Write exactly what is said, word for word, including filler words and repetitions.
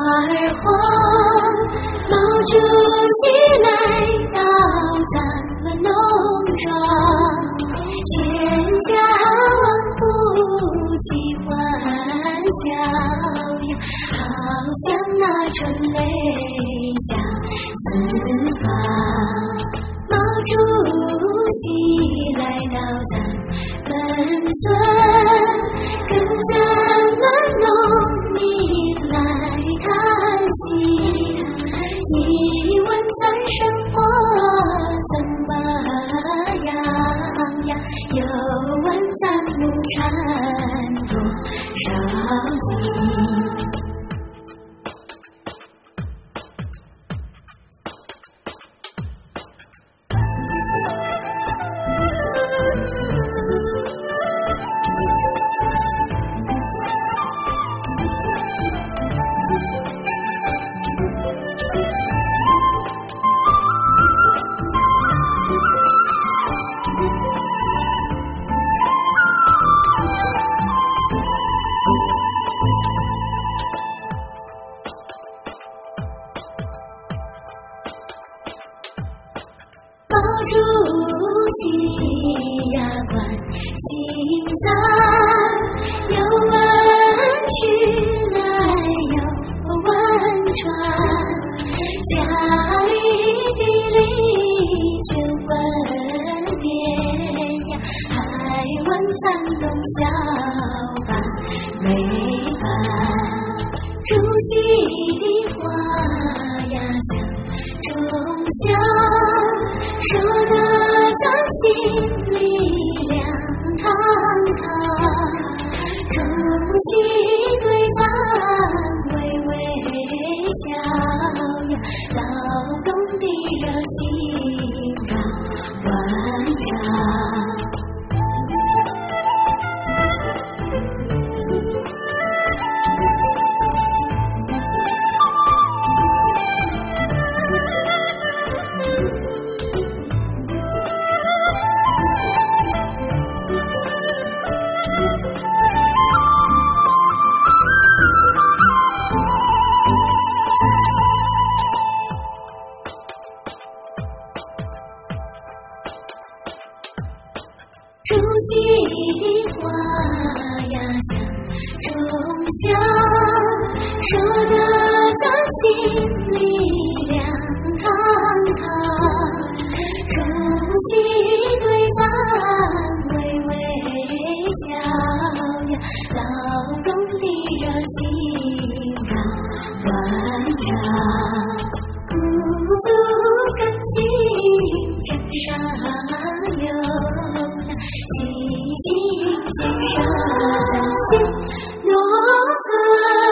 儿黄，毛主席来到咱们农庄，千家万户齐欢笑呀，好像那春雷下四方。毛主席来到咱们村，跟咱们农民来谈心，你问咱生活怎么样呀？又问咱亩产多少斤？毛主席呀，关心咱，有问句来有问传，家里地里就问遍呀，还问咱东小办没办。主席的话呀，像钟响，说得咱心里凉堂堂。主席对咱微微笑呀，劳动的热情让万丈。主席的话呀，像钟响，说得咱心里凉堂堂。主席对咱微微笑呀，劳动的热情让万丈。鼓足干劲真上游，齐心建设咱新农村。